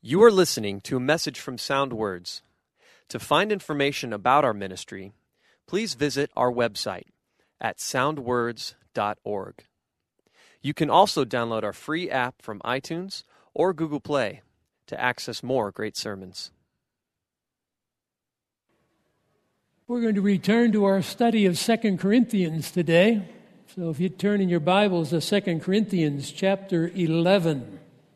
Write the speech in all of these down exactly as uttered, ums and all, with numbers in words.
You are listening to a message from Sound Words. To find information about our ministry, please visit our website at sound words dot org. You can also download our free app from iTunes or Google Play to access more great sermons. We're going to return to our study of Second Corinthians today. So if you turn in your Bibles to Second Corinthians chapter eleven.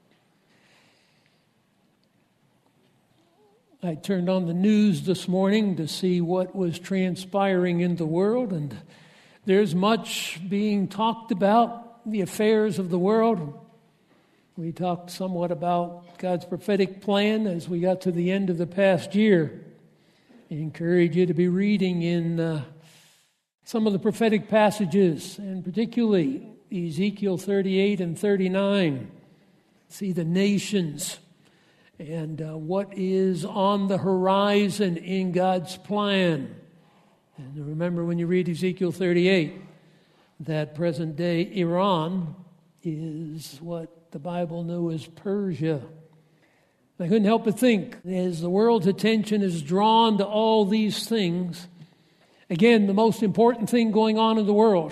I turned on the news this morning to see what was transpiring in the world, and there's much being talked about the affairs of the world. We talked somewhat about God's prophetic plan as we got to the end of the past year. I encourage you to be reading in uh, some of the prophetic passages, and particularly Ezekiel thirty-eight and thirty-nine. See the nations and uh, what is on the horizon in God's plan. And remember when you read Ezekiel thirty-eight, that present-day Iran is what the Bible knew as Persia. I couldn't help but think, as the world's attention is drawn to all these things, again, the most important thing going on in the world,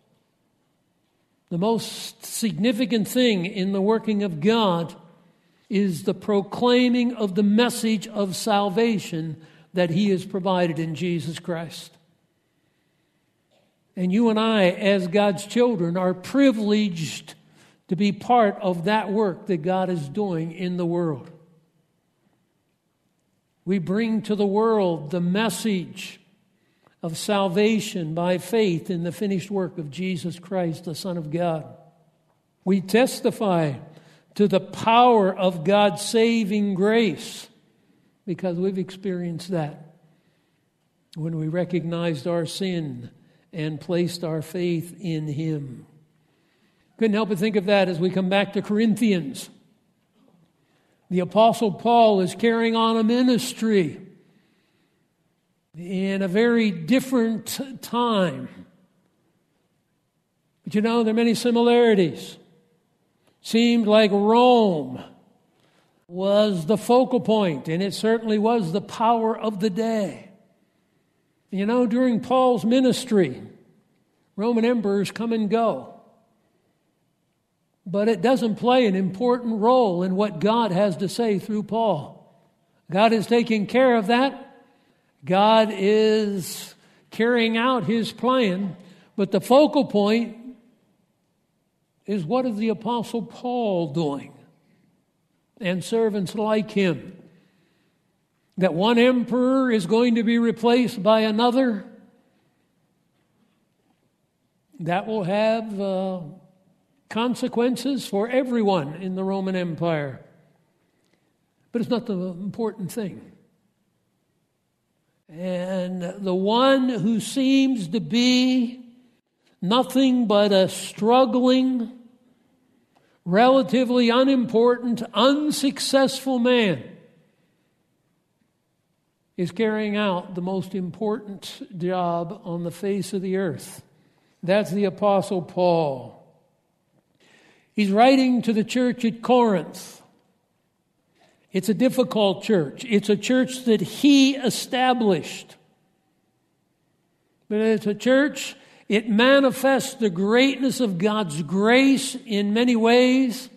the most significant thing in the working of God, is the proclaiming of the message of salvation that He has provided in Jesus Christ. And you and I, as God's children, are privileged to be part of that work that God is doing in the world. We bring to the world the message of salvation by faith in the finished work of Jesus Christ, the Son of God. We testify to the power of God's saving grace, because we've experienced that when we recognized our sin and placed our faith in Him. Couldn't help but think of that as we come back to Corinthians. The Apostle Paul is carrying on a ministry in a very different time. But you know, there are many similarities. Seemed like Rome was the focal point, and it certainly was the power of the day. You know, during Paul's ministry, Roman emperors come and go. But it doesn't play an important role in what God has to say through Paul. God is taking care of that. God is carrying out His plan. But the focal point is, what is the Apostle Paul doing? And servants like him. That one emperor is going to be replaced by another. That will have uh, consequences for everyone in the Roman Empire. But it's not the important thing. And the one who seems to be nothing but a struggling, relatively unimportant, unsuccessful man is carrying out the most important job on the face of the earth. That's the Apostle Paul. He's writing to the church at Corinth. It's a difficult church. It's a church that he established. But it's a church, it manifests the greatness of God's grace in many ways,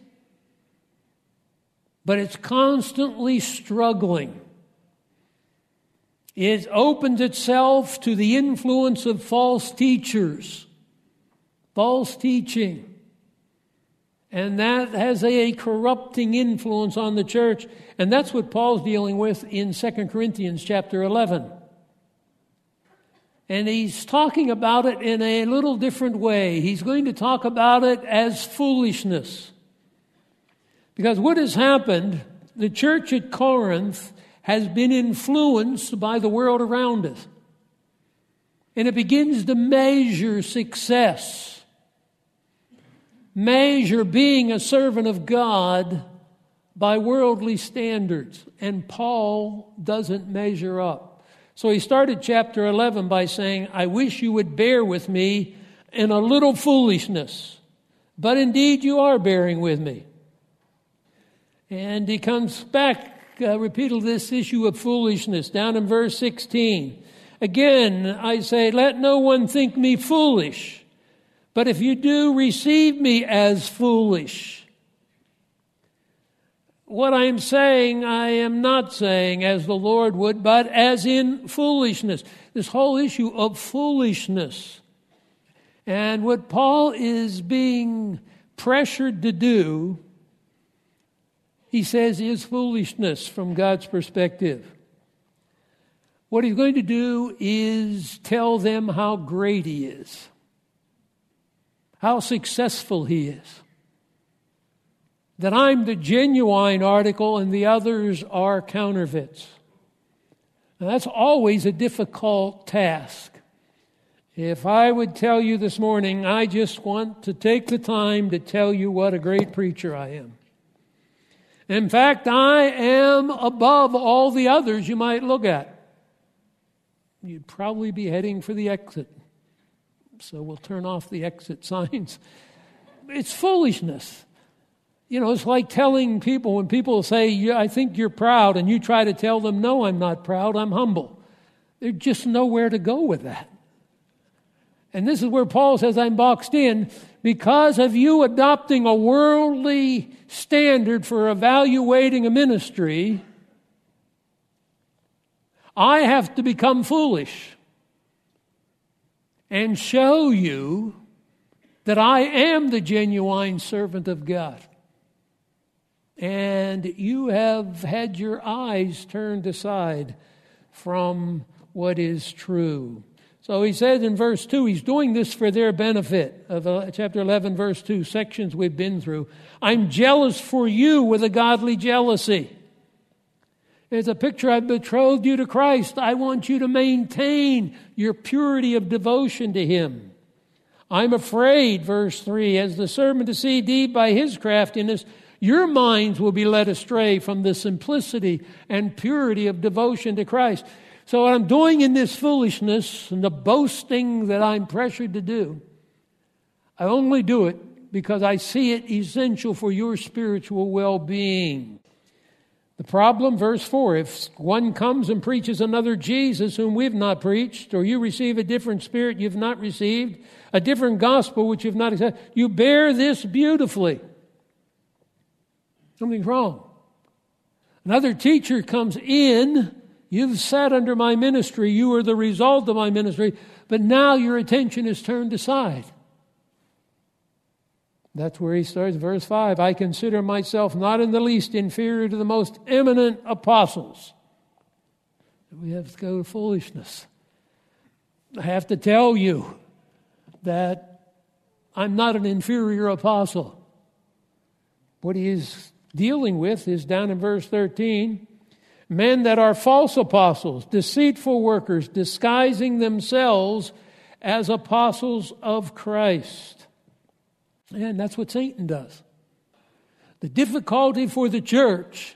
but it's constantly struggling. It opens itself to the influence of false teachers, false teaching. And that has a corrupting influence on the church. And that's what Paul's dealing with in Second Corinthians chapter eleven. And he's talking about it in a little different way. He's going to talk about it as foolishness. Because what has happened, the church at Corinth has been influenced by the world around it. And it begins to measure success. Measure being a servant of God by worldly standards. And Paul doesn't measure up. So he started chapter eleven by saying, I wish you would bear with me in a little foolishness. But indeed you are bearing with me. And he comes back uh, repeatedly this issue of foolishness down in verse sixteen. Again, I say, let no one think me foolish, but if you do, receive me as foolish. What I am saying, I am not saying as the Lord would, but as in foolishness. This whole issue of foolishness. And what Paul is being pressured to do, he says, is foolishness from God's perspective. What he's going to do is tell them how great he is, how successful he is, that I'm the genuine article and the others are counterfeits. Now, that's always a difficult task. If I would tell you this morning, I just want to take the time to tell you what a great preacher I am. In fact, I am above all the others you might look at. You'd probably be heading for the exit. So we'll turn off the exit signs. It's foolishness. You know, it's like telling people, when people say, yeah, I think you're proud, and you try to tell them, no, I'm not proud, I'm humble. There's just nowhere to go with that. And this is where Paul says, I'm boxed in because of you adopting a worldly standard for evaluating a ministry. I have to become foolish and show you that I am the genuine servant of God. And you have had your eyes turned aside from what is true. So he says in verse two, he's doing this for their benefit, of chapter eleven, verse two, sections we've been through. I'm jealous for you with a godly jealousy. It's a picture. I've betrothed you to Christ. I want you to maintain your purity of devotion to Him. I'm afraid, verse three, as the servant deceived by his craftiness, your minds will be led astray from the simplicity and purity of devotion to Christ. So what I'm doing in this foolishness and the boasting that I'm pressured to do, I only do it because I see it essential for your spiritual well-being. The problem, verse four, if one comes and preaches another Jesus whom we've not preached, or you receive a different spirit you've not received, a different gospel which you've not accepted, you bear this beautifully. Something's wrong. Another teacher comes in, you've sat under my ministry, you are the result of my ministry, but now your attention is turned aside. That's where he starts, verse five. I consider myself not in the least inferior to the most eminent apostles. We have to go to foolishness. I have to tell you that I'm not an inferior apostle. What he is dealing with is down in verse thirteen. Men that are false apostles, deceitful workers, disguising themselves as apostles of Christ. And that's what Satan does. The difficulty for the church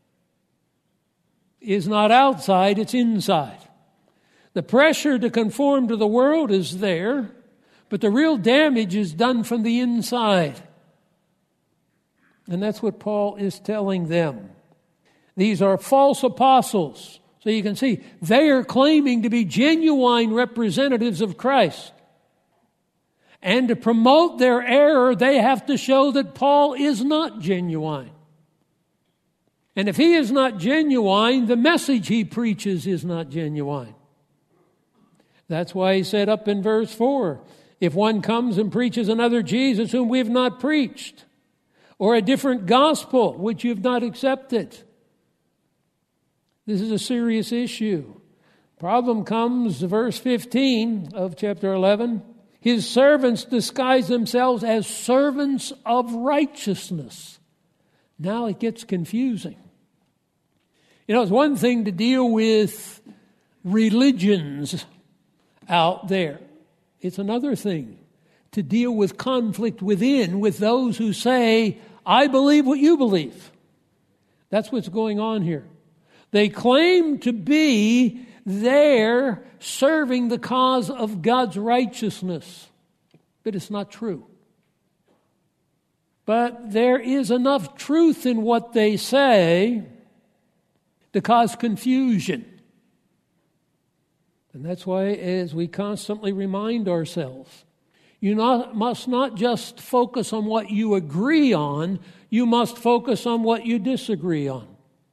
is not outside, it's inside. The pressure to conform to the world is there, but the real damage is done from the inside. And that's what Paul is telling them. These are false apostles. So you can see, they are claiming to be genuine representatives of Christ. And to promote their error, they have to show that Paul is not genuine. And if he is not genuine, the message he preaches is not genuine. That's why he said up in verse four, if one comes and preaches another Jesus whom we have not preached, or a different gospel which you have not accepted, this is a serious issue. Problem comes, verse fifteen of chapter eleven. His servants disguise themselves as servants of righteousness. Now it gets confusing. You know, it's one thing to deal with religions out there. It's another thing to deal with conflict within with those who say, I believe what you believe. That's what's going on here. They claim to be there serving the cause of God's righteousness, but it's not true. But there is enough truth in what they say to cause confusion. And that's why, as we constantly remind ourselves, you not, must not just focus on what you agree on, you must focus on what you disagree on.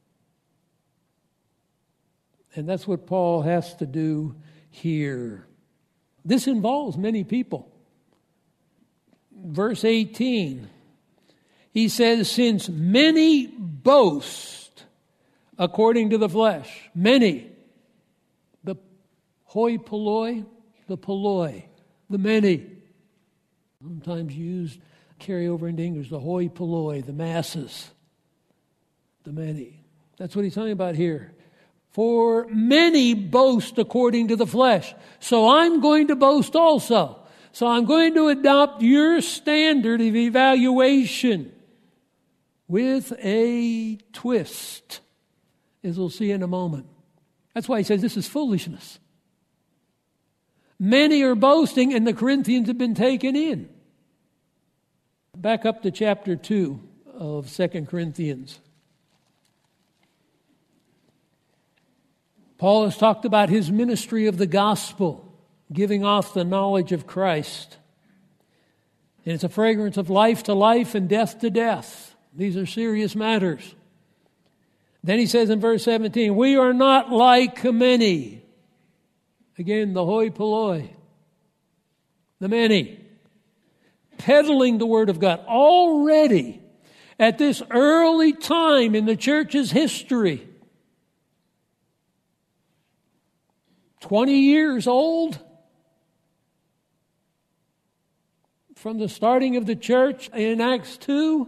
And that's what Paul has to do here. This involves many people. Verse eighteen, he says, since many boast according to the flesh, many, the hoi polloi, the polloi, the many, sometimes used, carry over into English, the hoi polloi, the masses, the many. That's what he's talking about here. For many boast according to the flesh. So I'm going to boast also. So I'm going to adopt your standard of evaluation with a twist, as we'll see in a moment. That's why he says this is foolishness. Many are boasting, and the Corinthians have been taken in. Back up to chapter two of Second Corinthians. Paul has talked about his ministry of the gospel, giving off the knowledge of Christ. And it's a fragrance of life to life and death to death. These are serious matters. Then he says in verse seventeen, we are not like many. Again, the hoi polloi, the many, peddling the word of God. Already, at this early time in the church's history, twenty years old from the starting of the church in Acts two.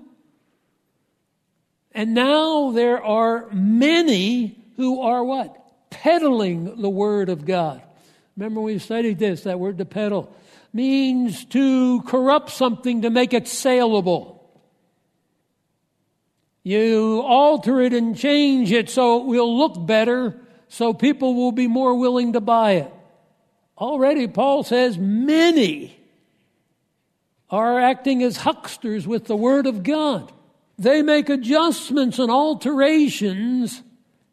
And now there are many who are what? Peddling the word of God. Remember we studied this, that word to peddle means to corrupt something to make it saleable. You alter it and change it so it will look better, so people will be more willing to buy it. Already, Paul says, many are acting as hucksters with the Word of God. They make adjustments and alterations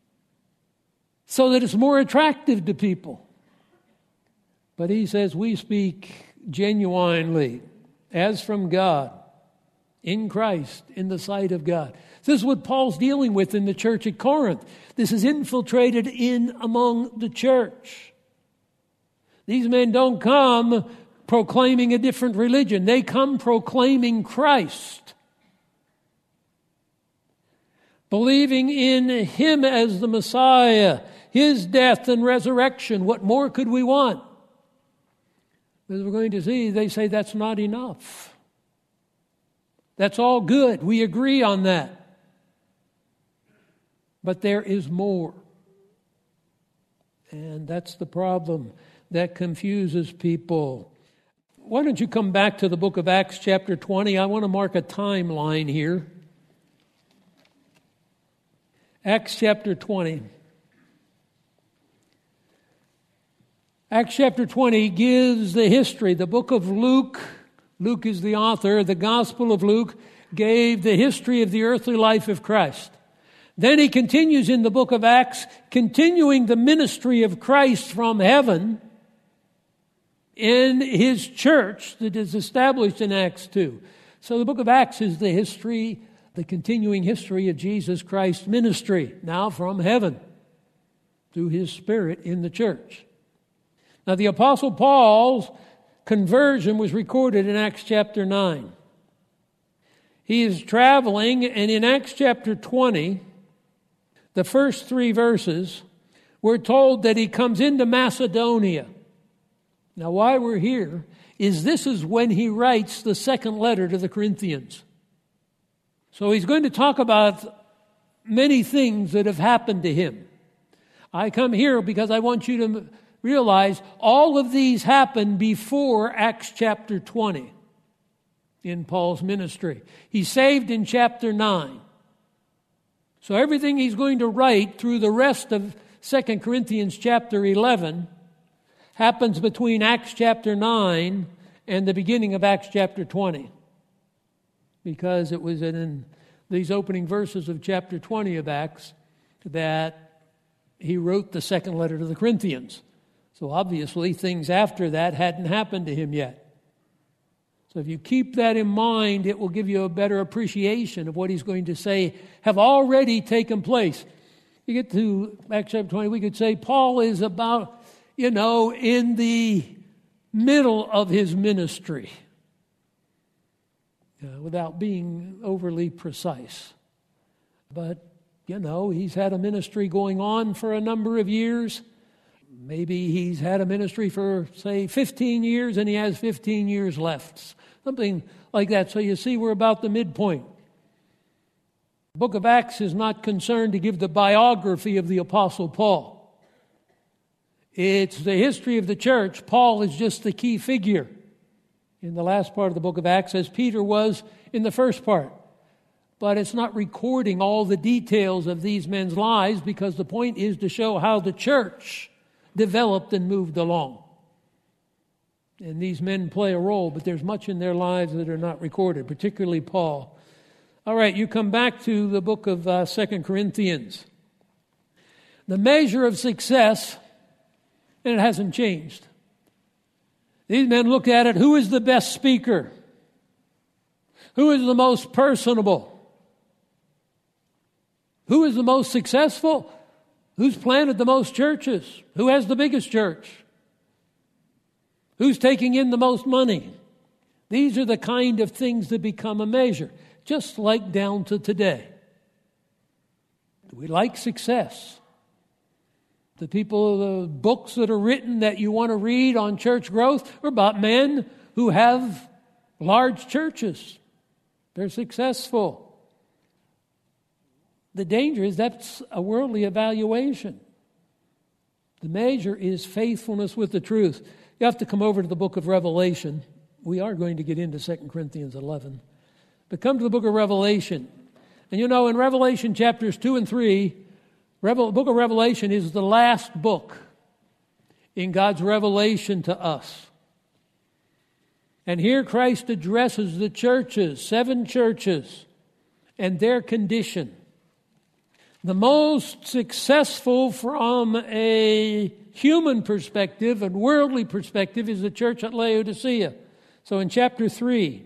so that it's more attractive to people. But he says we speak genuinely, as from God, in Christ, in the sight of God. This is what Paul's dealing with in the church at Corinth. This is infiltrated in among the church. These men don't come proclaiming a different religion. They come proclaiming Christ. Believing in Him as the Messiah, His death and resurrection. What more could we want? As we're going to see, they say that's not enough. That's all good. We agree on that. But there is more. And that's the problem that confuses people. Why don't you come back to the book of Acts chapter twenty? I want to mark a timeline here. Acts chapter twenty. Acts chapter twenty gives the history. The book of Luke, Luke is the author, the Gospel of Luke gave the history of the earthly life of Christ. Then he continues in the book of Acts, continuing the ministry of Christ from heaven in His church that is established in Acts two. So the book of Acts is the history, the continuing history of Jesus Christ's ministry, now from heaven, through His Spirit in the church. Now the Apostle Paul's conversion was recorded in Acts chapter nine. He is traveling, and in Acts chapter twenty, the first three verses, we're told that he comes into Macedonia. Now, why we're here is this is when he writes the second letter to the Corinthians. So he's going to talk about many things that have happened to him. I come here because I want you to realize all of these happened before Acts chapter twenty in Paul's ministry. He's saved in chapter nine. So everything he's going to write through the rest of Second Corinthians chapter eleven happens between Acts chapter nine and the beginning of Acts chapter twenty. because it was in these opening verses of chapter twenty of Acts that he wrote the second letter to the Corinthians. So obviously things after that hadn't happened to him yet. So if you keep that in mind, it will give you a better appreciation of what he's going to say have already taken place. You get to Acts chapter twenty, we could say Paul is about, you know, in the middle of his ministry, uh, without being overly precise. But, you know, he's had a ministry going on for a number of years. Maybe he's had a ministry for, say, fifteen years, and he has fifteen years left. Something like that. So you see, we're about the midpoint. The book of Acts is not concerned to give the biography of the Apostle Paul. It's the history of the church. Paul is just the key figure in the last part of the book of Acts, as Peter was in the first part. But it's not recording all the details of these men's lives, because the point is to show how the church developed and moved along. And these men play a role, but there's much in their lives that are not recorded, particularly Paul. All right, you come back to the book of uh, Second Corinthians. The measure of success, and it hasn't changed. These men look at it, who is the best speaker? Who is the most personable? Who is the most successful? Who's planted the most churches? Who has the biggest church? Who's taking in the most money? These are the kind of things that become a measure, just like down to today. We like success. The people, the books that are written that you want to read on church growth are about men who have large churches. They're successful. The danger is that's a worldly evaluation. The measure is faithfulness with the truth. You have to come over to the book of Revelation. We are going to get into Second Corinthians eleven. But come to the book of Revelation. And you know, in Revelation chapters two and three, the book of Revelation is the last book in God's revelation to us. And here Christ addresses the churches, seven churches, and their condition. The most successful from a human perspective and worldly perspective is the church at Laodicea. So in chapter three,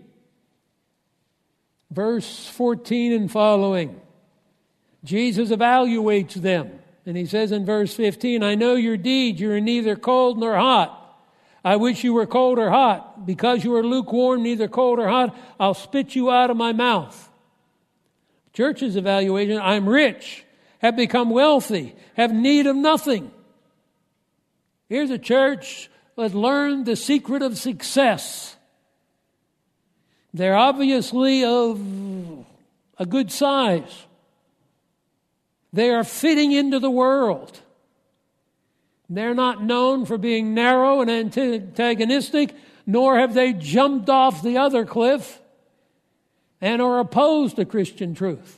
verse fourteen and following, Jesus evaluates them. And he says in verse fifteen, I know your deeds, you are neither cold nor hot. I wish you were cold or hot. Because you are lukewarm, neither cold or hot, I'll spit you out of my mouth. Church's evaluation, I'm rich, have become wealthy, have need of nothing. Here's a church that learned the secret of success. They're obviously of a good size. They are fitting into the world. They're not known for being narrow and antagonistic, nor have they jumped off the other cliff and are opposed to Christian truth.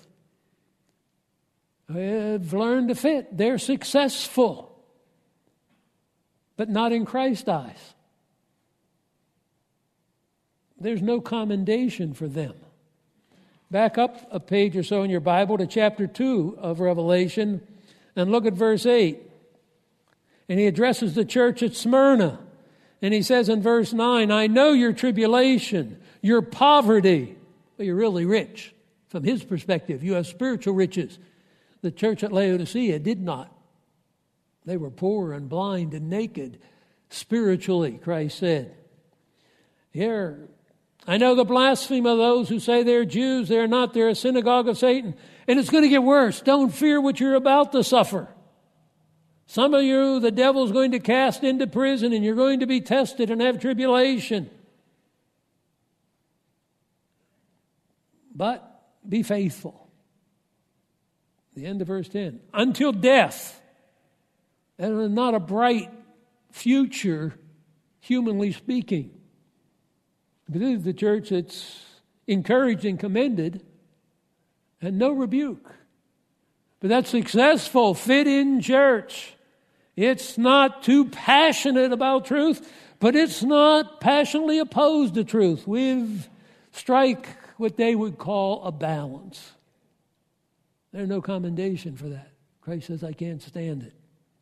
They've learned to fit. They're successful, but not in Christ's eyes. There's no commendation for them. Back up a page or so in your Bible to chapter two of Revelation and look at verse eight. And he addresses the church at Smyrna. And he says in verse nine, I know your tribulation, your poverty. Well, you're really rich. From his perspective, you have spiritual riches. The church at Laodicea did not. They were poor and blind and naked spiritually, Christ said. Here, I know the blasphemy of those who say they're Jews. They're not. They're a synagogue of Satan. And it's going to get worse. Don't fear what you're about to suffer. Some of you, the devil's going to cast into prison, and you're going to be tested and have tribulation. But be faithful. The end of verse ten. Until death. And not a bright future, humanly speaking. But this is the church that's encouraged and commended, and no rebuke. But that's successful, fit-in church. It's not too passionate about truth, but it's not passionately opposed to truth. We strike what they would call a balance. There's no commendation for that. Christ says, I can't stand it.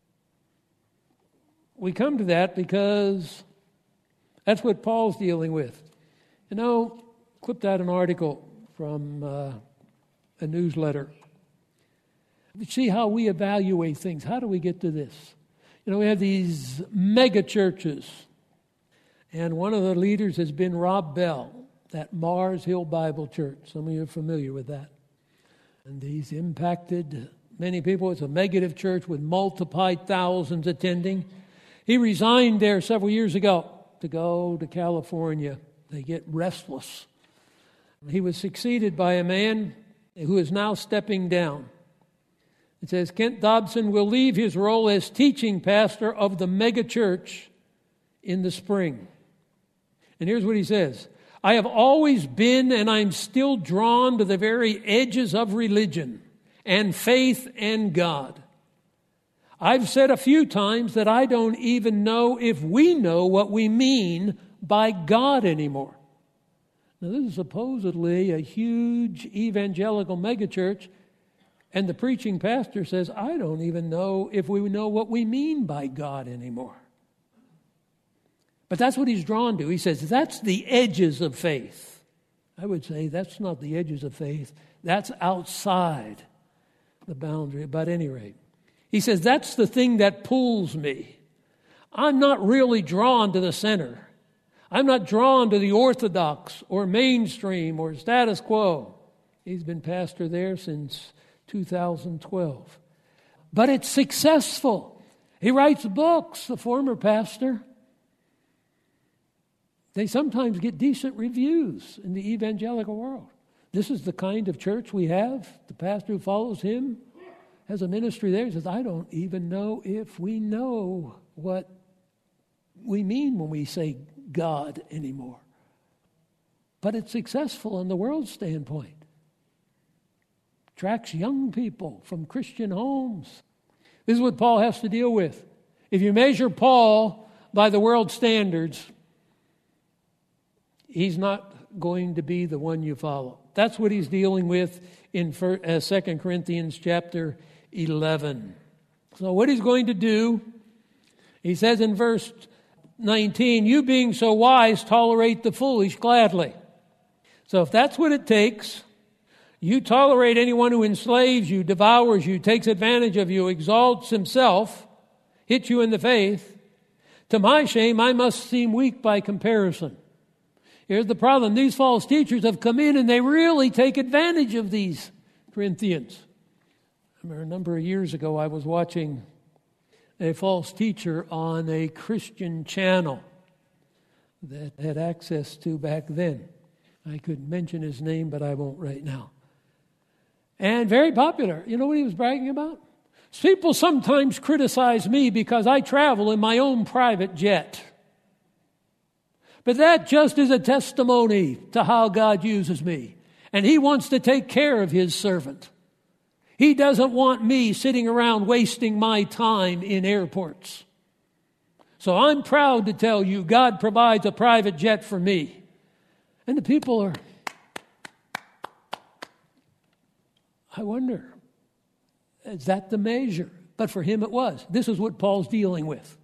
We come to that because that's what Paul's dealing with. You know, clipped out an article from uh, a newsletter. See how we evaluate things. How do we get to this? You know, we have these mega churches. And one of the leaders has been Rob Bell, that Mars Hill Bible Church. Some of you are familiar with that. And he's impacted many people. It's a mega church with multiplied thousands attending. He resigned there several years ago to go to California. They get restless. He was succeeded by a man who is now stepping down. It says, Kent Dobson will leave his role as teaching pastor of the mega church in the spring. And here's what he says. I have always been and I'm still drawn to the very edges of religion and faith and God. I've said a few times that I don't even know if we know what we mean by God anymore. Now, this is supposedly a huge evangelical megachurch, and the preaching pastor says, I don't even know if we know what we mean by God anymore. But that's what he's drawn to. He says, that's the edges of faith. I would say that's not the edges of faith. That's outside the boundary, but at any rate. He says, that's the thing that pulls me. I'm not really drawn to the center. I'm not drawn to the orthodox or mainstream or status quo. He's been pastor there since two thousand twelve. But it's successful. He writes books, the former pastor. They sometimes get decent reviews in the evangelical world. This is the kind of church we have. The pastor who follows him has a ministry there. He says, I don't even know if we know what we mean when we say God anymore. But it's successful in the world's standpoint. Attracts young people from Christian homes. This is what Paul has to deal with. If you measure Paul by the world standards, he's not going to be the one you follow. That's what he's dealing with in Second Corinthians chapter eleven. So what he's going to do, he says in verse nineteen, you being so wise, tolerate the foolish gladly. So if that's what it takes, you tolerate anyone who enslaves you, devours you, takes advantage of you, exalts himself, hits you in the faith. To my shame, I must seem weak by comparison. Here's the problem. These false teachers have come in and they really take advantage of these Corinthians. I remember a number of years ago I was watching a false teacher on a Christian channel that I had access to back then. I could mention his name, but I won't right now. And very popular. You know what he was bragging about? People sometimes criticize me because I travel in my own private jet. But that just is a testimony to how God uses me. And he wants to take care of his servant. He doesn't want me sitting around wasting my time in airports. So I'm proud to tell you God provides a private jet for me. And the people are, I wonder, is that the measure? But for him it was. This is what Paul's dealing with.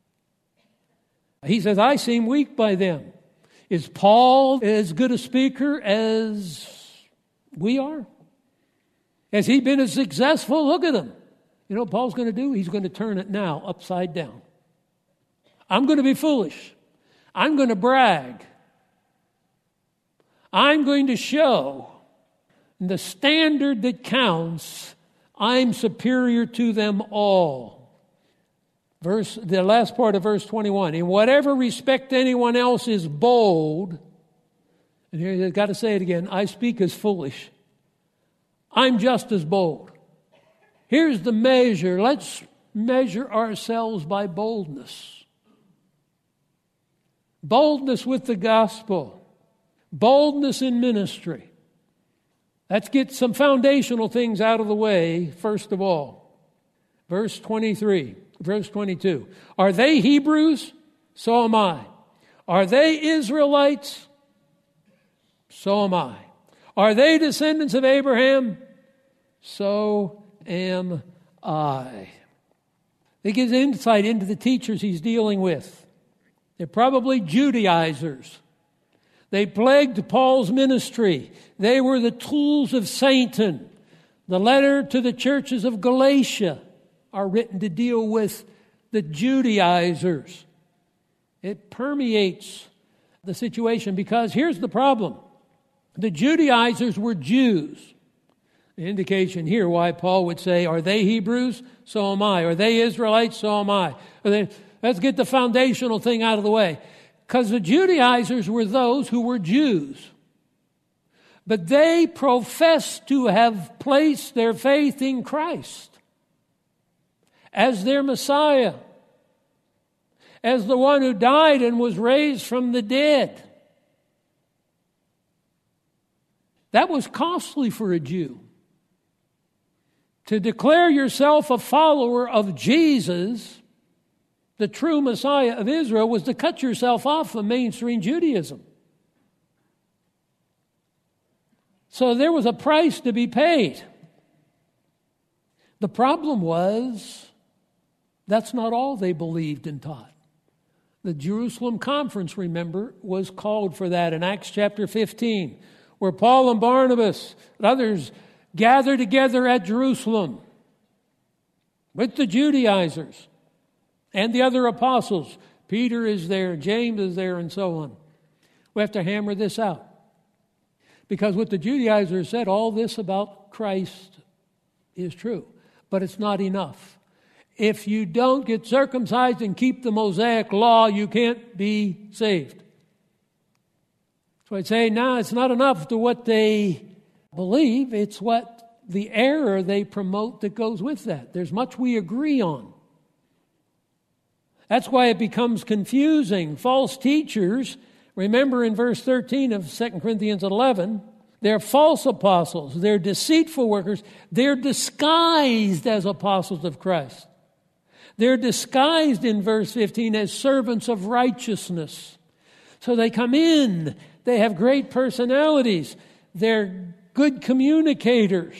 He says, I seem weak by them. Is Paul as good a speaker as we are? Has he been as successful? Look at him. You know what Paul's going to do? He's going to turn it now upside down. I'm going to be foolish. I'm going to brag. I'm going to show the standard that counts. I'm superior to them all. Verse, the last part of verse twenty-one. In whatever respect anyone else is bold, and here you've got to say it again, I speak as foolish. I'm just as bold. Here's the measure. Let's measure ourselves by boldness. Boldness with the gospel. Boldness in ministry. Let's get some foundational things out of the way, first of all. Verse twenty-three. Verse twenty-two. Are they Hebrews? So am I. Are they Israelites? So am I. Are they descendants of Abraham? So am I. It gives insight into the teachers he's dealing with. They're probably Judaizers. They plagued Paul's ministry. They were the tools of Satan. The letter to the churches of Galatia are written to deal with the Judaizers. It permeates the situation because here's the problem. The Judaizers were Jews. The indication here why Paul would say, are they Hebrews? So am I. Are they Israelites? So am I. Are they, let's get the foundational thing out of the way. Because the Judaizers were those who were Jews. But they professed to have placed their faith in Christ as their Messiah, as the one who died and was raised from the dead. That was costly for a Jew. To declare yourself a follower of Jesus, the true Messiah of Israel, was to cut yourself off from mainstream Judaism. So there was a price to be paid. The problem was, that's not all they believed and taught. The Jerusalem Conference, remember, was called for that in Acts chapter fifteen, where Paul and Barnabas and others gathered together at Jerusalem with the Judaizers and the other apostles. Peter is there, James is there, and so on. We have to hammer this out. Because what the Judaizers said, all this about Christ is true, but it's not enough. If you don't get circumcised and keep the Mosaic law, you can't be saved. So I'd say, no, it's not enough to what they believe. It's what the error they promote that goes with that. There's much we agree on. That's why it becomes confusing. False teachers, remember in verse thirteen of Second Corinthians eleven, they're false apostles. They're deceitful workers. They're disguised as apostles of Christ. They're disguised in verse fifteen as servants of righteousness. So they come in. They have great personalities. They're good communicators.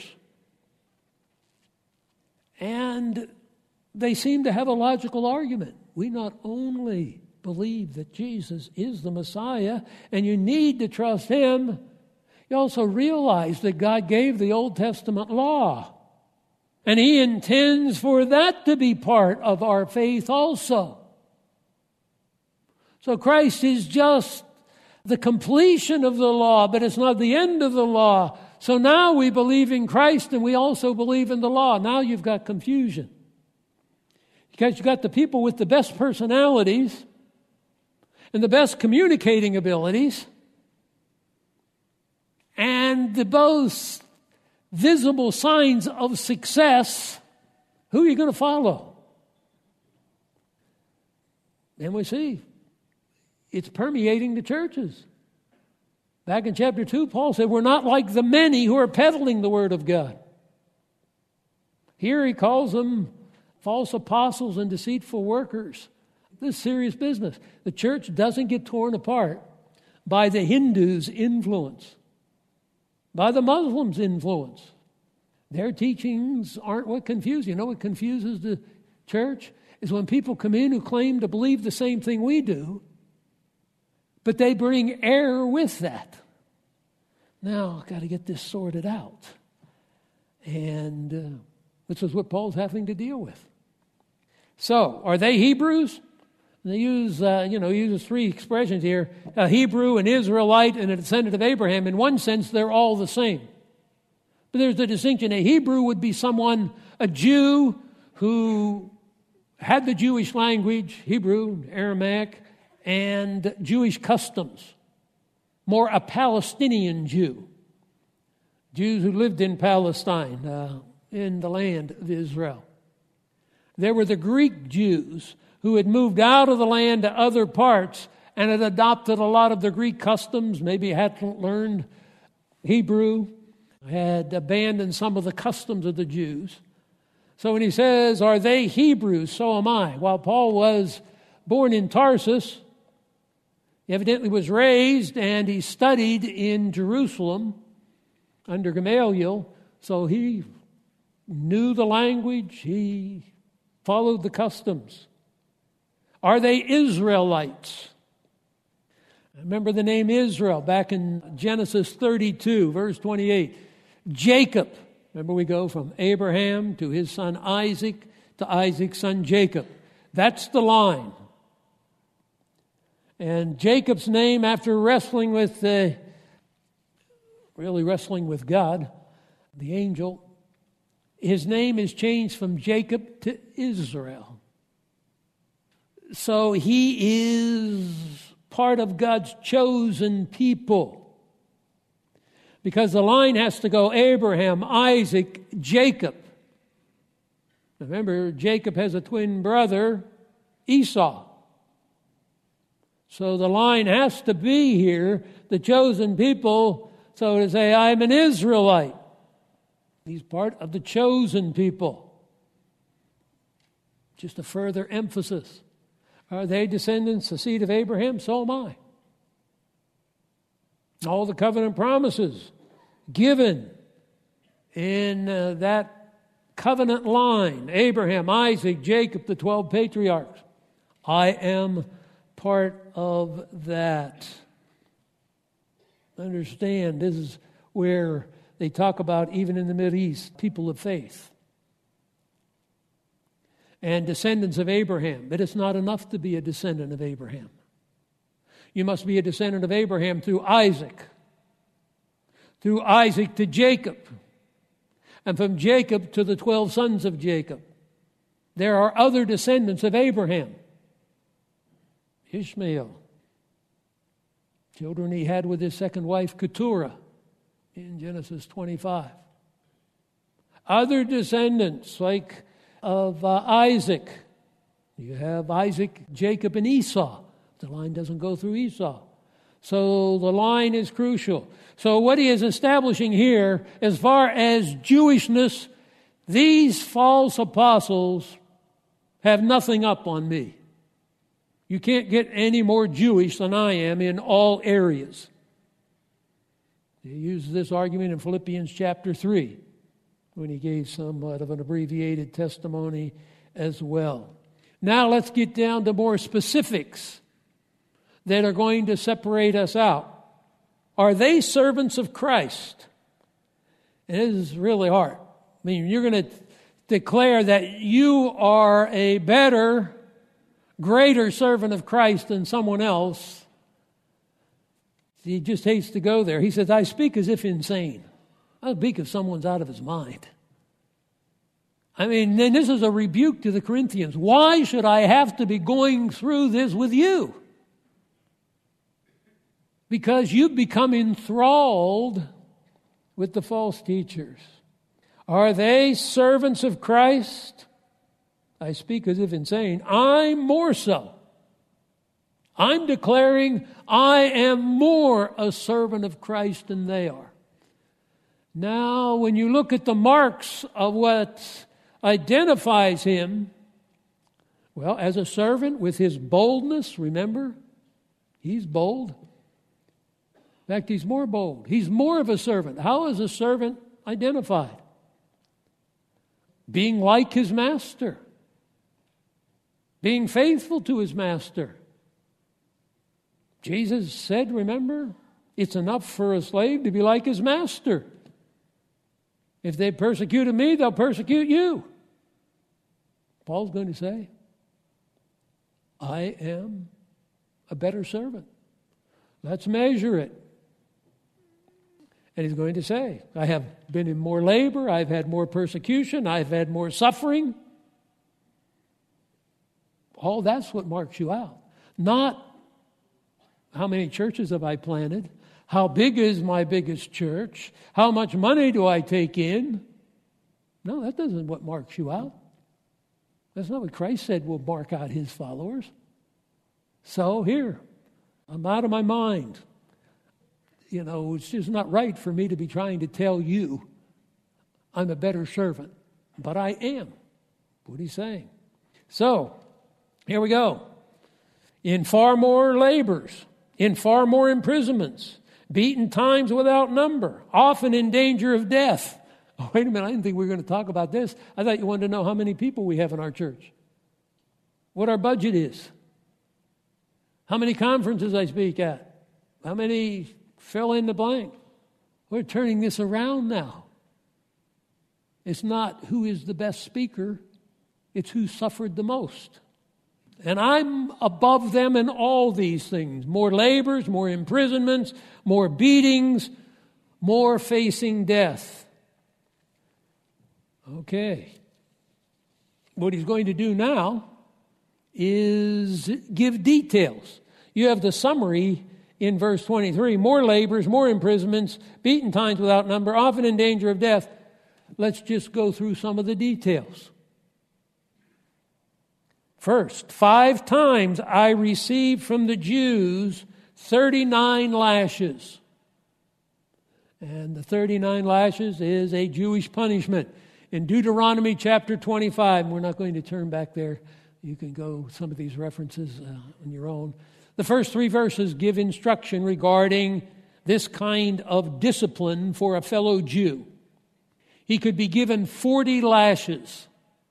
And they seem to have a logical argument. We not only believe that Jesus is the Messiah, and you need to trust Him, you also realize that God gave the Old Testament law. And He intends for that to be part of our faith also. So Christ is just the completion of the law, but it's not the end of the law. So now we believe in Christ and we also believe in the law. Now you've got confusion. Because you've got the people with the best personalities and the best communicating abilities and the most visible signs of success. Who are you going to follow? And we see it's permeating the churches. Back in chapter two, Paul said, we're not like the many who are peddling the word of God. Here he calls them false apostles and deceitful workers. This is serious business. The church doesn't get torn apart by the Hindus' influence, by the Muslims' influence. Their teachings aren't what confuses you. You know what confuses the church? Is when people come in who claim to believe the same thing we do, but they bring error with that. Now, I've got to get this sorted out. And uh, this is what Paul's having to deal with. So, are they Hebrews? They use, uh, you know, he uses three expressions here: a Hebrew, an Israelite, and a descendant of Abraham. In one sense, they're all the same. But there's the distinction. A Hebrew would be someone, a Jew, who had the Jewish language, Hebrew, Aramaic, and Jewish customs. More a Palestinian Jew. Jews who lived in Palestine, uh, in the land of Israel. There were the Greek Jews who had moved out of the land to other parts and had adopted a lot of the Greek customs, maybe hadn't learned Hebrew, had abandoned some of the customs of the Jews. So when he says, are they Hebrews? So am I. While Paul was born in Tarsus, he evidently was raised and he studied in Jerusalem. under Gamaliel, so he knew the language, he followed the customs. Are they Israelites? Remember the name Israel back in Genesis thirty-two, verse twenty-eight. Jacob, remember we go from Abraham to his son Isaac to Isaac's son Jacob. That's the line. And Jacob's name, after wrestling with, uh, really wrestling with God, the angel, his name is changed from Jacob to Israel. So he is part of God's chosen people. Because the line has to go Abraham, Isaac, Jacob. Remember, Jacob has a twin brother, Esau. So the line has to be here, the chosen people, so to say, I'm an Israelite. He's part of the chosen people. Just a further emphasis. Are they descendants, the seed of Abraham? So am I. All the covenant promises given in uh, that covenant line, Abraham, Isaac, Jacob, the twelve patriarchs. I am part of that. Understand, this is where they talk about, even in the Middle East, people of faith and descendants of Abraham. But it's not enough to be a descendant of Abraham. You must be a descendant of Abraham through Isaac, through Isaac to Jacob, and from Jacob to the twelve sons of Jacob. There are other descendants of Abraham. Ishmael, children he had with his second wife, Keturah, in Genesis twenty-five. Other descendants, like of uh, Isaac. You have Isaac, Jacob, and Esau. The line doesn't go through Esau. So the line is crucial. So what he is establishing here, as far as Jewishness, these false apostles have nothing up on me. You can't get any more Jewish than I am in all areas. He uses this argument in Philippians chapter three, when he gave somewhat of an abbreviated testimony as well. Now let's get down to more specifics that are going to separate us out. Are they servants of Christ? And it is really hard. I mean, you're going to declare that you are a better, greater servant of Christ than someone else. He just hates to go there. He says, I speak as if insane. I speak if someone's out of his mind. I mean, and this is a rebuke to the Corinthians. Why should I have to be going through this with you? Because you've become enthralled with the false teachers. Are they servants of Christ? I speak as if insane. I'm more so. I'm declaring I am more a servant of Christ than they are. Now, when you look at the marks of what identifies him, well, as a servant with his boldness, remember, he's bold. In fact, he's more bold. He's more of a servant. How is a servant identified? Being like his master. Being faithful to his master. Jesus said, remember, it's enough for a slave to be like his master. If they persecuted me, they'll persecute you. Paul's going to say, I am a better servant. Let's measure it. And he's going to say, I have been in more labor, I've had more persecution, I've had more suffering. All that's what marks you out. Not how many churches have I planted, how big is my biggest church, how much money do I take in. No, that doesn't what marks you out. That's not what Christ said will mark out his followers. So here, I'm out of my mind. You know, it's just not right for me to be trying to tell you I'm a better servant. But I am. What he's saying. So, here we go. In far more labors, in far more imprisonments, beaten times without number, often in danger of death. Oh, wait a minute, I didn't think we were going to talk about this. I thought you wanted to know how many people we have in our church, what our budget is, how many conferences I speak at, how many fill in the blank. We're turning this around now. It's not who is the best speaker, it's who suffered the most. And I'm above them in all these things. More labors, more imprisonments, more beatings, more facing death. Okay. What he's going to do now is give details. You have the summary in verse twenty-three. More labors, more imprisonments, beaten times without number, often in danger of death. Let's just go through some of the details. First, five times I received from the Jews thirty-nine lashes. And the thirty-nine lashes is a Jewish punishment. In Deuteronomy chapter twenty-five, we're not going to turn back there. You can go some of these references uh, on your own. The first three verses give instruction regarding this kind of discipline for a fellow Jew. He could be given forty lashes.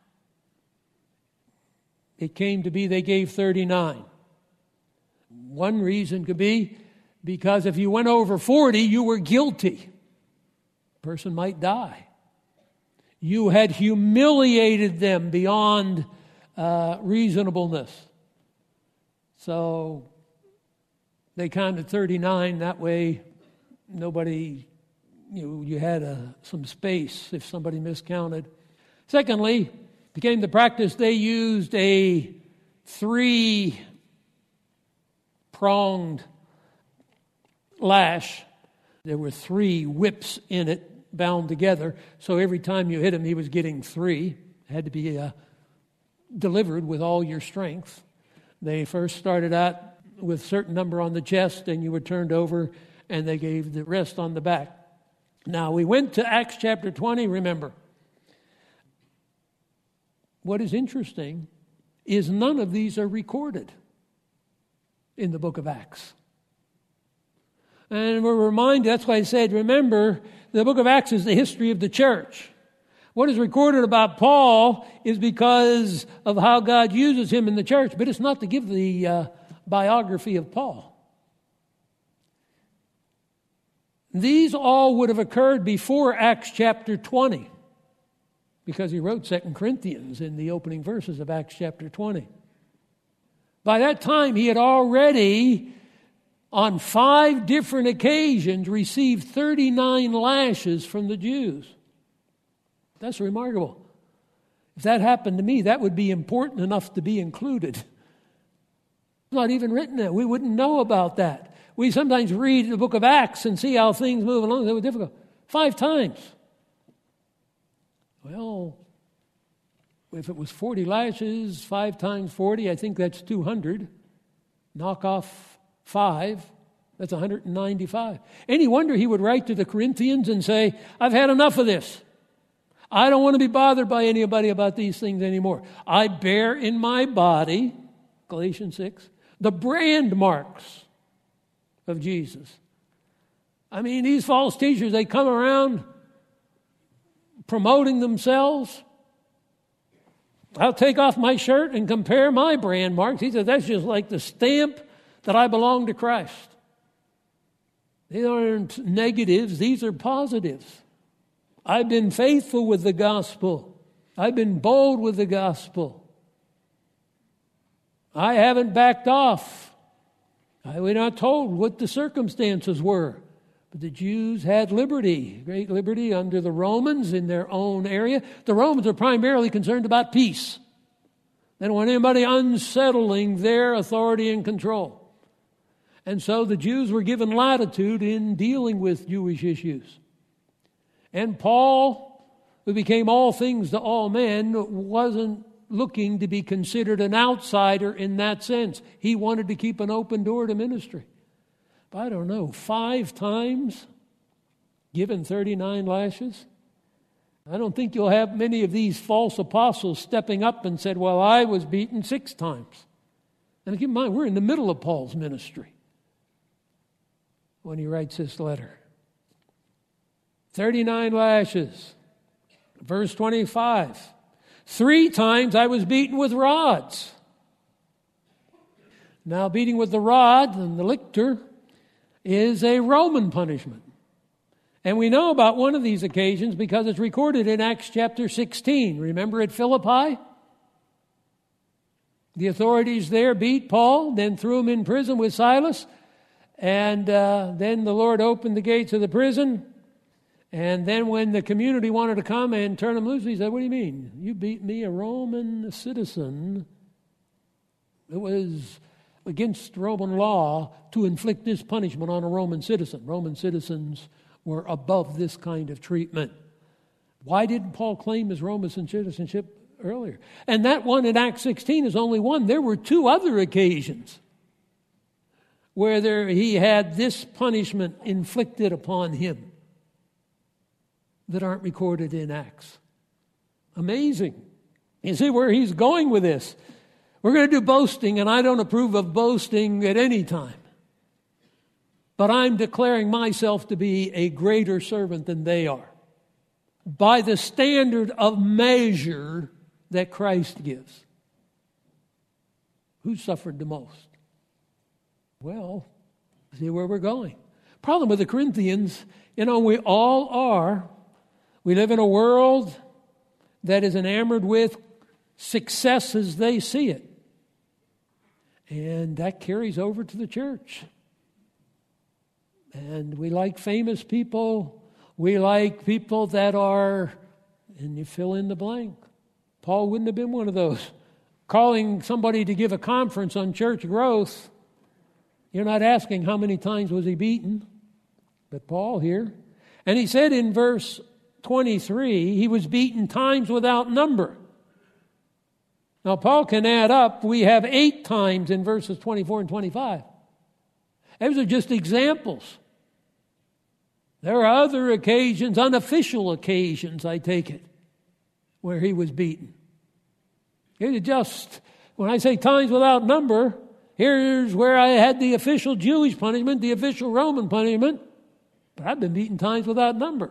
It came to be they gave thirty-nine. One reason could be because if you went over forty, you were guilty. A person might die. You had humiliated them beyond uh, reasonableness. So they counted thirty-nine. That way, nobody, you know, you had a, some space if somebody miscounted. Secondly, became the practice they used a three-pronged lash. There were three whips in it bound together, so every time you hit him, he was getting three. It had to be uh, delivered with all your strength. They first started out with a certain number on the chest, and you were turned over, and they gave the rest on the back. Now, we went to Acts chapter twenty, remember. What is interesting is none of these are recorded in the book of Acts. And we're reminded, that's why I said, remember, the book of Acts is the history of the church. What is recorded about Paul is because of how God uses him in the church, but it's not to give the uh, biography of Paul. These all would have occurred before Acts chapter twenty, because he wrote Second Corinthians in the opening verses of Acts chapter twenty. By that time, he had already, on five different occasions, received thirty-nine lashes from the Jews. That's remarkable. If that happened to me, that would be important enough to be included. It's not even written there. We wouldn't know about that. We sometimes read the book of Acts and see how things move along. They were difficult. Five times. Well, if it was forty lashes, five times forty, I think that's two hundred. Knock off five, that's one hundred ninety-five. Any wonder he would write to the Corinthians and say, I've had enough of this. I don't want to be bothered by anybody about these things anymore. I bear in my body, Galatians six, the brand marks of Jesus. I mean, these false teachers, they come around promoting themselves. I'll take off my shirt and compare my brand marks. He said, that's just like the stamp that I belong to Christ. These aren't negatives, these are positives. I've been faithful with the gospel. I've been bold with the gospel. I haven't backed off. I, we're not told what the circumstances were. But the Jews had liberty, great liberty under the Romans in their own area. The Romans are primarily concerned about peace. They don't want anybody unsettling their authority and control. And so the Jews were given latitude in dealing with Jewish issues. And Paul, who became all things to all men, wasn't looking to be considered an outsider in that sense. He wanted to keep an open door to ministry. But I don't know, five times given thirty-nine lashes? I don't think you'll have many of these false apostles stepping up and said, well, I was beaten six times. And keep in mind, we're in the middle of Paul's ministry. when he writes this letter. thirty-nine lashes. Verse twenty-five. Three times I was beaten with rods. Now, beating with the rod and the lictor is a Roman punishment. And we know about one of these occasions because it's recorded in Acts chapter sixteen. Remember at Philippi? The authorities there beat Paul, then threw him in prison with Silas. And uh, then the Lord opened the gates of the prison. And then when the community wanted to come and turn him loose, he said, what do you mean? You beat me, a Roman citizen. It was against Roman law to inflict this punishment on a Roman citizen. Roman citizens were above this kind of treatment. Why didn't Paul claim his Roman citizenship earlier? And that one in Acts sixteen is only one. There were two other occasions where there, he had this punishment inflicted upon him that aren't recorded in Acts. Amazing. You see where he's going with this. We're going to do boasting, and I don't approve of boasting at any time. But I'm declaring myself to be a greater servant than they are, by the standard of measure that Christ gives. Who suffered the most? Well, see where we're going. Problem with the Corinthians, you know, we all are. We live in a world that is enamored with success as they see it. And that carries over to the church. And we like famous people. We like people that are, and you fill in the blank. Paul wouldn't have been one of those. Calling somebody to give a conference on church growth, you're not asking how many times was he beaten. But Paul here. And he said in verse twenty-three, he was beaten times without number. Now, Paul can add up. We have eight times in verses twenty-four and twenty-five. Those are just examples. There are other occasions, unofficial occasions, I take it, where he was beaten. It is just, when I say times without number, here's where I had the official Jewish punishment, the official Roman punishment, but I've been beaten times without number.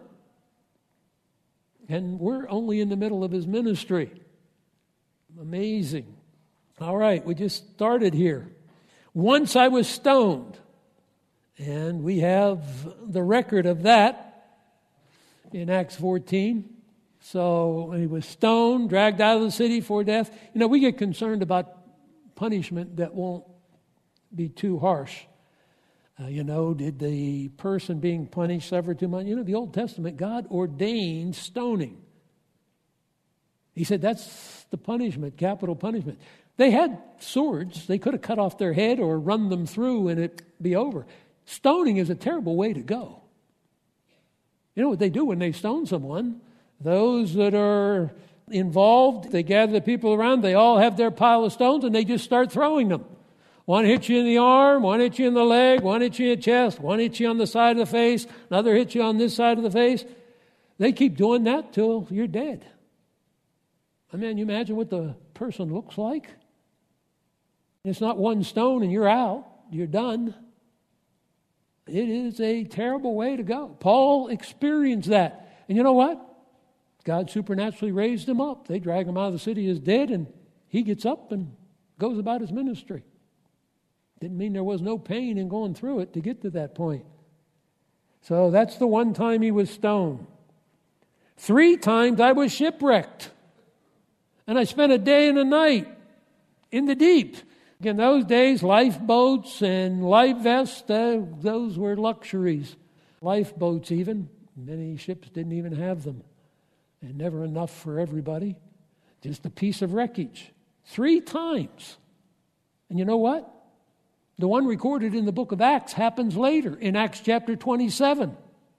And we're only in the middle of his ministry. Amazing. All right, we just started here. Once I was stoned. And we have the record of that in Acts fourteen. So he was stoned, dragged out of the city for death. You know, we get concerned about punishment that won't be too harsh. Uh, you know, did the person being punished suffer too much? You know, the Old Testament, God ordained stoning. He said that's the punishment, capital punishment. They had swords. They could have cut off their head or run them through and it'd be over. Stoning is a terrible way to go. You know what they do when they stone someone? Those that are involved, they gather the people around, they all have their pile of stones and they just start throwing them. One hits you in the arm, one hits you in the leg, one hits you in the chest, one hits you on the side of the face, another hits you on this side of the face. They keep doing that till you're dead. I mean, you imagine what the person looks like? It's not one stone and you're out, you're done. It is a terrible way to go. Paul experienced that. And you know what? God supernaturally raised him up. They drag him out of the city as dead, and he gets up and goes about his ministry. Didn't mean there was no pain in going through it to get to that point. So that's the one time he was stoned. Three times I was shipwrecked. And I spent a day and a night in the deep. In those days, lifeboats and life vests, uh, those were luxuries. Lifeboats even. Many ships didn't even have them. And never enough for everybody. Just a piece of wreckage. Three times. And you know what? The one recorded in the book of Acts happens later, in Acts chapter twenty-seven.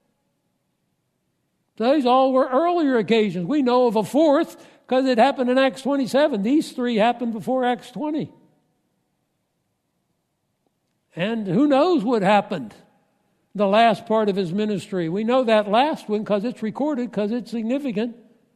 So these all were earlier occasions. We know of a fourth because it happened in Acts twenty-seven. These three happened before Acts twenty. And who knows what happened the last part of his ministry. We know that last one because it's recorded, because it's significant.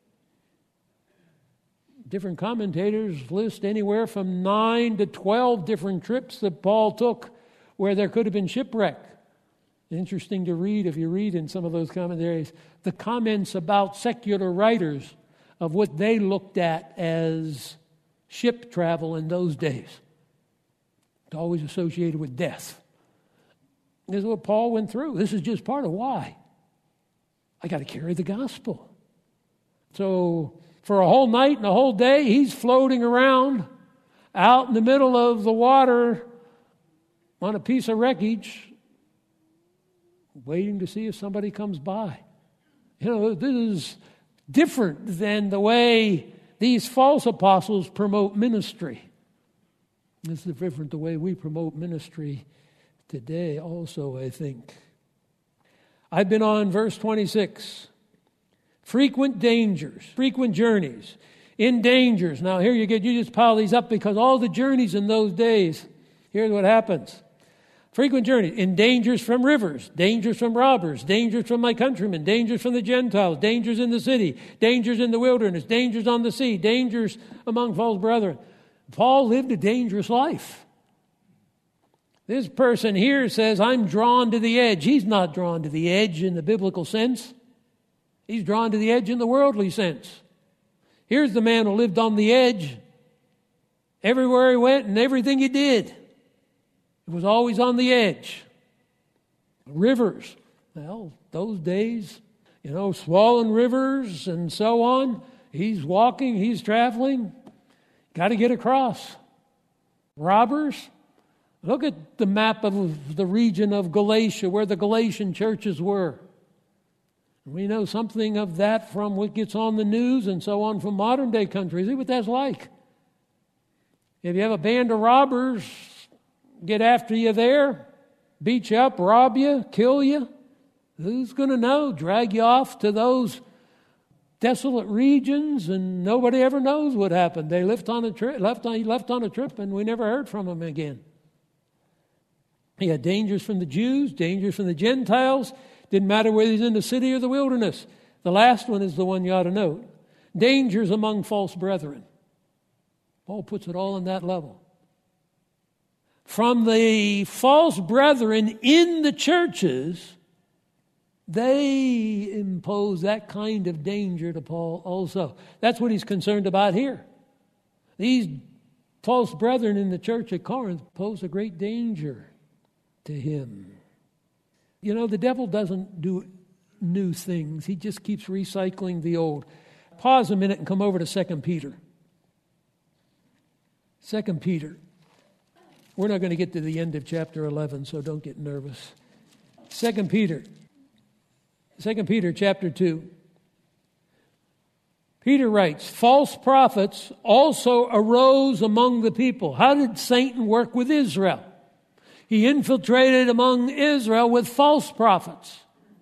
Different commentators list anywhere from nine to twelve different trips that Paul took where there could have been shipwreck. Interesting to read, if you read in some of those commentaries, the comments about secular writers of what they looked at as ship travel in those days. It's always associated with death. This is what Paul went through. This is just part of why. I got to carry the gospel. So for a whole night and a whole day, he's floating around out in the middle of the water on a piece of wreckage, waiting to see if somebody comes by. You know, this is different than the way these false apostles promote ministry. This is different the way we promote ministry today also, I think. I've been on verse twenty-six. Frequent dangers, frequent journeys, in dangers. Now here you get, you just pile these up because all the journeys in those days, here's what happens. Frequent journeys, in dangers from rivers, dangers from robbers, dangers from my countrymen, dangers from the Gentiles, dangers in the city, dangers in the wilderness, dangers on the sea, dangers among false brethren. Paul lived a dangerous life. This person here says, I'm drawn to the edge. He's not drawn to the edge in the biblical sense. He's drawn to the edge in the worldly sense. Here's the man who lived on the edge. Everywhere he went and everything he did, it was always on the edge. Rivers. Well, those days, you know, swollen rivers and so on. He's walking, he's traveling. Got to get across. Robbers. Look at the map of the region of Galatia, where the Galatian churches were. We know something of that from what gets on the news and so on from modern day countries. See what that's like. If you have a band of robbers get after you there, beat you up, rob you, kill you, who's going to know? Drag you off to those desolate regions, and nobody ever knows what happened. They left on a trip, left on, he left on a trip, and we never heard from him again. He had dangers from the Jews, dangers from the Gentiles. Didn't matter whether he's in the city or the wilderness. The last one is the one you ought to note. Dangers among false brethren. Paul puts it all on that level. From the false brethren in the churches, they impose that kind of danger to Paul also. That's what he's concerned about here. These false brethren in the church at Corinth pose a great danger to him. You know, the devil doesn't do new things. He just keeps recycling the old. Pause a minute and come over to Second Peter. Second Peter. We're not going to get to the end of chapter eleven, so don't get nervous. Second Peter. Second Peter chapter two. Peter writes, false prophets also arose among the people. How did Satan work with Israel? He infiltrated among Israel with false prophets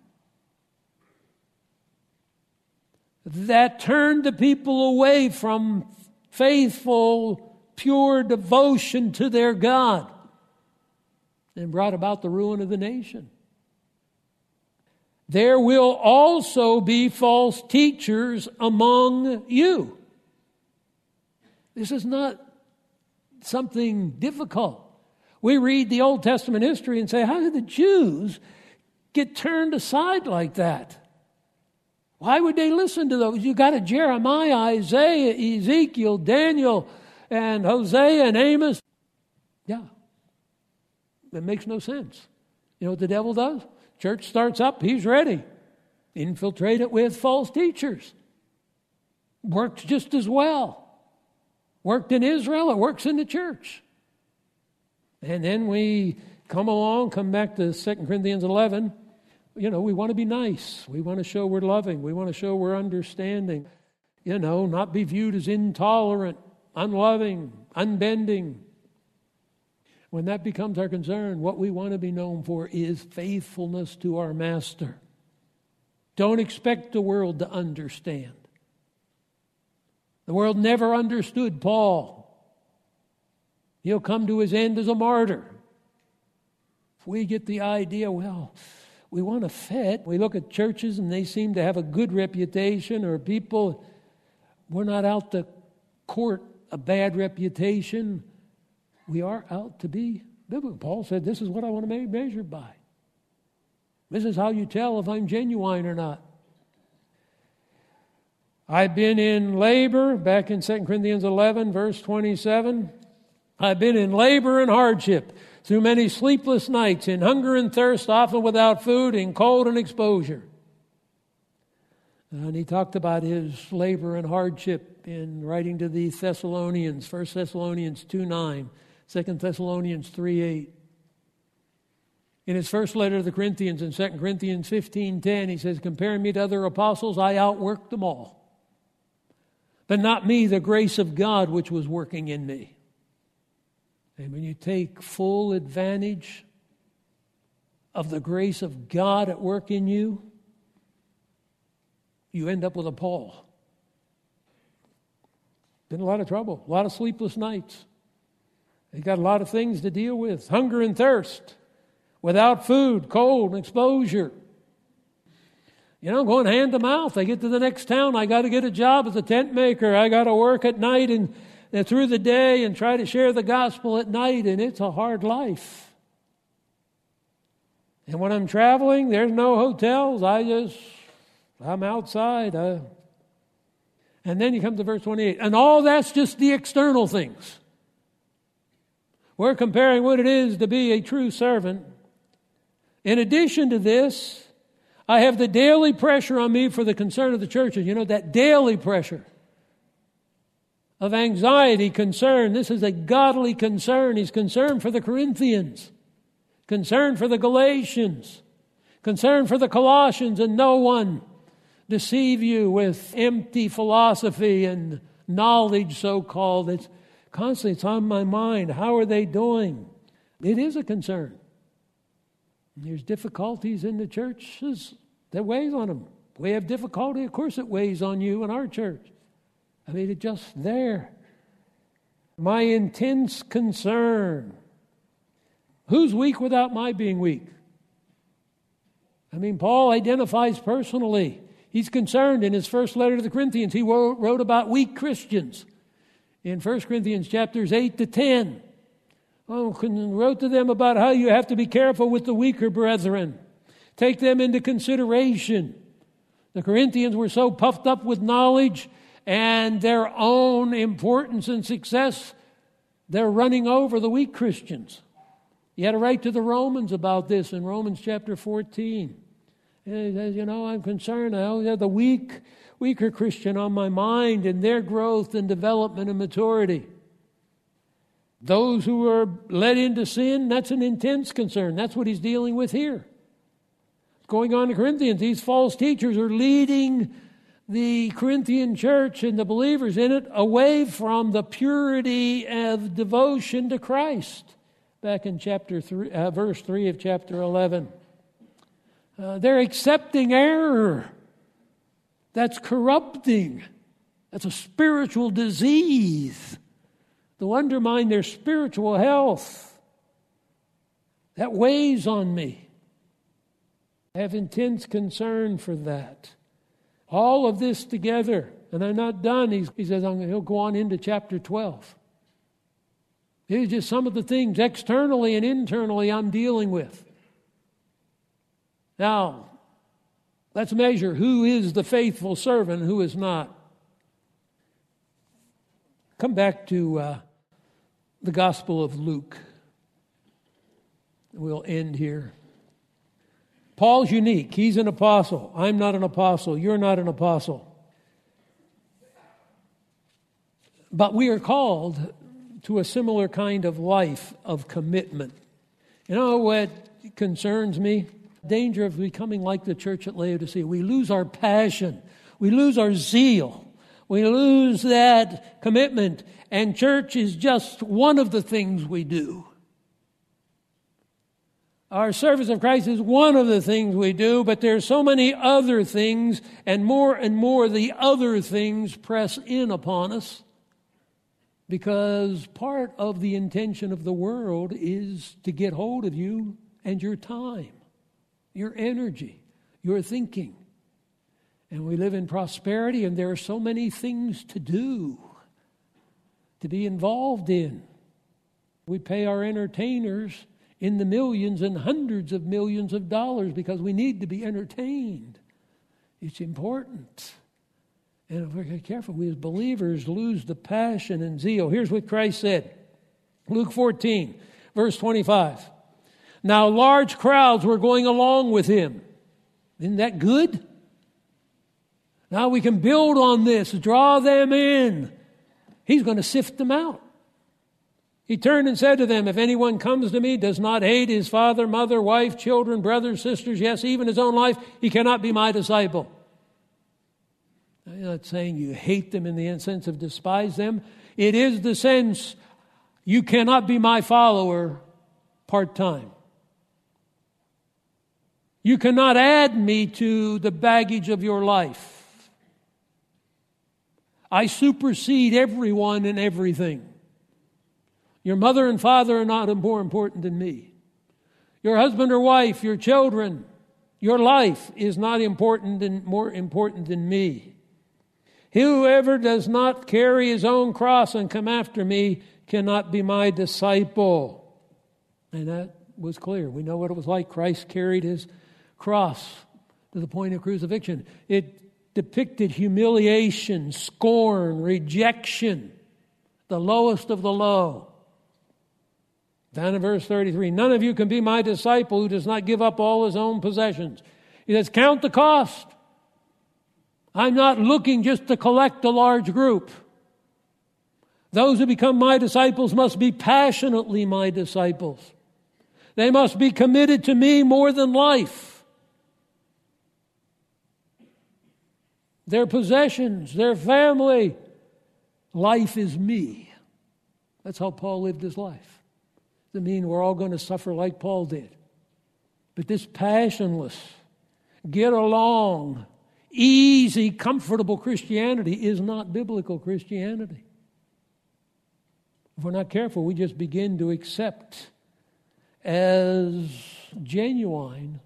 that turned the people away from faithful, pure devotion to their God and brought about the ruin of the nation. There will also be false teachers among you. This is not something difficult. We read the Old Testament history and say, how did the Jews get turned aside like that? Why would they listen to those? You got a Jeremiah, Isaiah, Ezekiel, Daniel, and Hosea and Amos. Yeah. It makes no sense. You know what the devil does? Church starts up, he's ready. Infiltrate it with false teachers. Works just as well. Worked in Israel, it works in the church. And then we come along, come back to Second Corinthians eleven. You know, we want to be nice. We want to show we're loving. We want to show we're understanding. You know, not be viewed as intolerant, unloving, unbending. When that becomes our concern, what we want to be known for is faithfulness to our Master. Don't expect the world to understand. The world never understood Paul. He'll come to his end as a martyr. If we get the idea, well, we want to fit. We look at churches and they seem to have a good reputation, or people, we're not out to court a bad reputation. We are out to be biblical. Paul said, this is what I want to be measured by. This is how you tell if I'm genuine or not. I've been in labor, back in Second Corinthians eleven, verse twenty-seven. I've been in labor and hardship through many sleepless nights, in hunger and thirst, often without food, in cold and exposure. And he talked about his labor and hardship in writing to the Thessalonians, First Thessalonians two nine, Second Thessalonians three eight. In his first letter to the Corinthians, in Second Corinthians fifteen ten, he says, comparing me to other apostles, I outworked them all. But not me, the grace of God which was working in me. And when you take full advantage of the grace of God at work in you, you end up with a Paul. Been a lot of trouble, a lot of sleepless nights. They got a lot of things to deal with. Hunger and thirst, without food, cold, and exposure. You know, going hand to mouth. I get to the next town, I got to get a job as a tent maker. I got to work at night and, and through the day and try to share the gospel at night, and it's a hard life. And when I'm traveling, there's no hotels. I just, I'm outside. I, and then you come to verse twenty-eight. And all that's just the external things. We're comparing what it is to be a true servant. In addition to this, I have the daily pressure on me for the concern of the churches. You know, that daily pressure of anxiety, concern. This is a godly concern. He's concerned for the Corinthians, concerned for the Galatians, concerned for the Colossians, and no one deceive you with empty philosophy and knowledge, so-called. It's constantly, it's on my mind. How are they doing? It is a concern. There's difficulties in the churches that weighs on them. We have difficulty, of course it weighs on you in our church. I mean, it's just there. My intense concern. Who's weak without my being weak? I mean, Paul identifies personally. He's concerned in his first letter to the Corinthians. He wrote, wrote about weak Christians in First Corinthians chapters eight to ten. Oh, wrote to them about how you have to be careful with the weaker brethren. Take them into consideration. The Corinthians were so puffed up with knowledge and their own importance and success, they're running over the weak Christians. He had to write to the Romans about this in Romans chapter fourteen. And he says, you know, I'm concerned. I always have the weak, weaker Christian on my mind and their growth and development and maturity. Those who are led into sin, that's an intense concern. That's what he's dealing with here. Going on in Corinthians, these false teachers are leading the Corinthian church and the believers in it away from the purity of devotion to Christ. Back in chapter three, uh, verse three of chapter eleven. Uh, they're accepting error. That's corrupting. That's a spiritual disease to undermine their spiritual health. That weighs on me. I have intense concern for that. All of this together, and I'm not done. He's, he says I'm, he'll go on into chapter twelve. These are just some of the things externally and internally I'm dealing with. Now, let's measure who is the faithful servant and who is not. Come back to uh, the Gospel of Luke. We'll end here. Paul's unique. He's an apostle. I'm not an apostle. You're not an apostle. But we are called to a similar kind of life of commitment. You know what concerns me? Danger of becoming like the church at Laodicea. We lose our passion. We lose our zeal. We lose that commitment. And church is just one of the things we do. Our service of Christ is one of the things we do, but there are so many other things, and more and more the other things press in upon us, because part of the intention of the world is to get hold of you and your time, your energy, your thinking. And we live in prosperity, and there are so many things to do, to be involved in. We pay our entertainers in the millions and hundreds of millions of dollars because we need to be entertained. It's important. And if we're not careful, we as believers lose the passion and zeal. Here's what Christ said. Luke fourteen, verse twenty-five. Now large crowds were going along with him. Isn't that good? Now we can build on this, draw them in. He's going to sift them out. He turned and said to them, if anyone comes to me, does not hate his father, mother, wife, children, brothers, sisters, yes, even his own life, he cannot be my disciple. I'm not saying you hate them in the sense of despise them. It is the sense you cannot be my follower part-time. You cannot add me to the baggage of your life. I supersede everyone and everything. Your mother and father are not more important than me. Your husband or wife, your children, your life is not important and more important than me. Whoever does not carry his own cross and come after me cannot be my disciple. And that was clear. We know what it was like. Christ carried his cross to the point of crucifixion. It depicted humiliation, scorn, rejection, the lowest of the low. Down in verse thirty-three, none of you can be my disciple who does not give up all his own possessions. He says, count the cost. I'm not looking just to collect a large group. Those who become my disciples must be passionately my disciples. They must be committed to me more than life. Their possessions, their family. Life is me. That's how Paul lived his life. Doesn't mean we're all going to suffer like Paul did. But this passionless, get along, easy, comfortable Christianity is not biblical Christianity. If we're not careful, we just begin to accept as genuine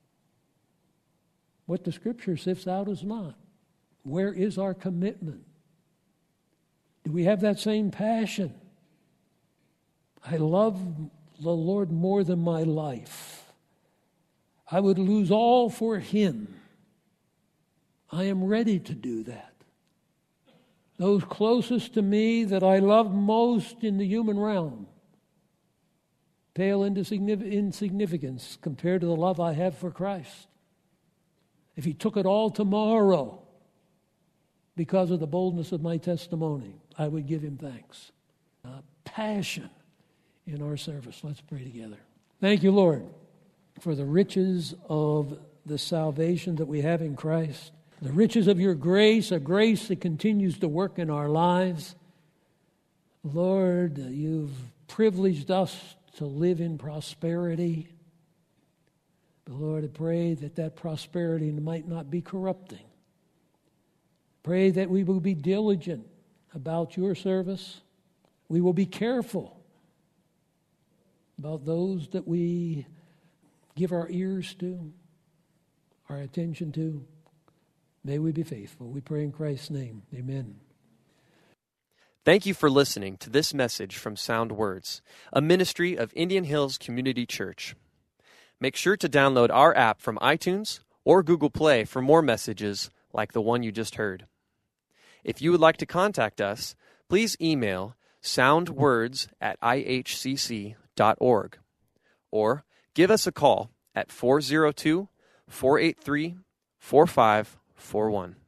what the Scripture sifts out as not. Where is our commitment? Do we have that same passion? I love the Lord more than my life. I would lose all for him. I am ready to do that. Those closest to me that I love most in the human realm pale into insignificance compared to the love I have for Christ. If he took it all tomorrow because of the boldness of my testimony, I would give him thanks. Uh, passion in our service. Let's pray together. Thank you, Lord, for the riches of the salvation that we have in Christ, the riches of your grace, a grace that continues to work in our lives. Lord, you've privileged us to live in prosperity. But Lord, I pray that that prosperity might not be corrupting. Pray that we will be diligent about your service. We will be careful about those that we give our ears to, our attention to. May we be faithful. We pray in Christ's name. Amen. Thank you for listening to this message from Sound Words, a ministry of Indian Hills Community Church. Make sure to download our app from iTunes or Google Play for more messages like the one you just heard. If you would like to contact us, please email soundwords at i h c c dot org or give us a call at four oh two, four eight three, four five four one.